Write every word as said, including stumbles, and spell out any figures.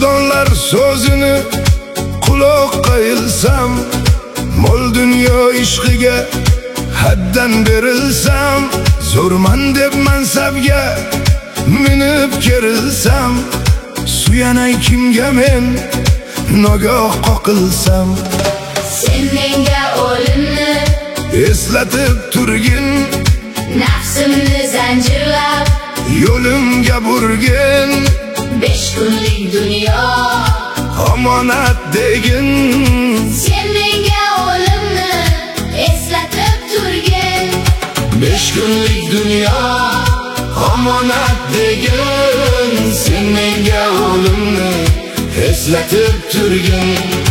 vijdonlar so'zini quloqqa ilsam, mol dunyo ishqiga haddan berilsam, zo'rman deb mansabga minib kerilsam, suyanay kimga men nogoh qoqilsam, sen menga o'limni eslatib turgin, nafsimni zanjirlab yo'limga burgin, besh kunlik dunyo omonat degin. Sen menga o'limni eslatib turgin, Besh kunlik dunyo omonat degin. Sen menga o'limni eslatib turgin.